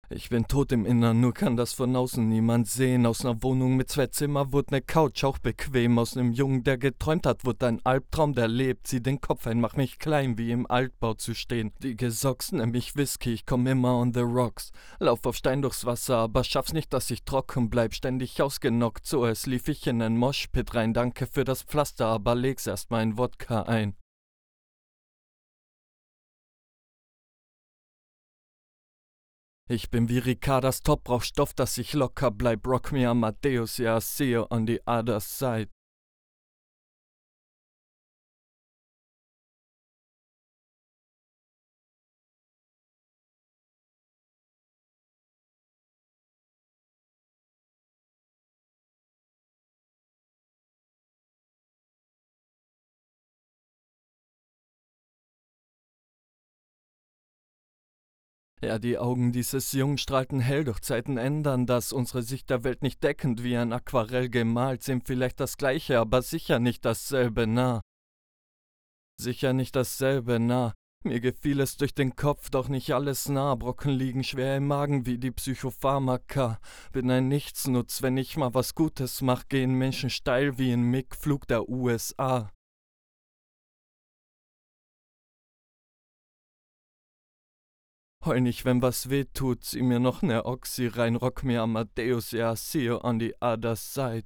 Ich bin tot im Innern, nur kann das von außen niemand sehen. Aus ner Wohnung mit 2 Zimmer wurde ne Couch auch bequem. Aus nem Jungen, der geträumt hat, wurde ein Albtraum, der lebt. Zieh den Kopf ein, mach mich klein, wie im Altbau zu stehen. Die Gesocks, nenn mich Whisky, ich komm immer on the rocks. Lauf auf Stein durchs Wasser, aber schaff's nicht, dass ich trocken bleib. Ständig ausgenockt, so es lief ich in nen Moshpit rein. Danke für das Pflaster, aber leg's erst mal in Wodka ein. Ich bin wie Ricardas Top, brauch Stoff, dass ich locker bleib. Rock me Amadeus, yeah, see you on the other side. Ja, die Augen dieses Jungen strahlten hell, doch Zeiten ändern das. Unsere Sicht der Welt nicht deckend, wie ein Aquarell gemalt. Sehen vielleicht das Gleiche, aber sicher nicht dasselbe nah. Sicher nicht dasselbe nah. Mir gefiel es durch den Kopf, doch nicht alles nah. Brocken liegen schwer im Magen wie die Psychopharmaka. Bin ein Nichtsnutz, wenn ich mal was Gutes mach, gehen Menschen steil wie ein MiG-Flug der USA. Heul nicht, wenn was weh tut, zieh mir noch ne Oxy rein, rock mir Amadeus, ja, see you on the other side.